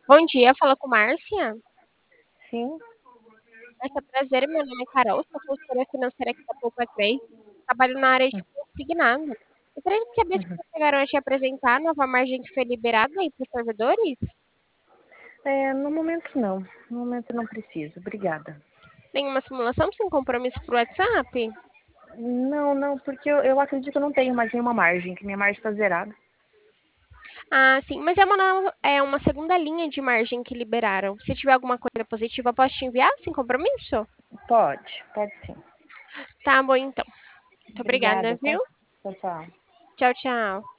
Bom dia, fala com Márcia. Sim. Márcia, prazer, meu nome é Carol, sou consultora financeira aqui da Poupa 3. Trabalho na área de consignado. Gostaria de saber se Uhum. vocês chegaram a te apresentar a nova margem que foi liberada aí para os servidores. No momento não. No momento não preciso. Obrigada. Tem uma simulação sem compromisso por WhatsApp? Não, porque eu acredito que eu não tenho mais nenhuma margem, que minha margem está zerada. Ah, sim, mas é uma segunda linha de margem que liberaram. Se tiver alguma coisa positiva, posso te enviar sem compromisso? Pode sim. Tá bom, então. Muito obrigada, Obrigada, tá? viu? Tchau, tchau. Tchau, tchau.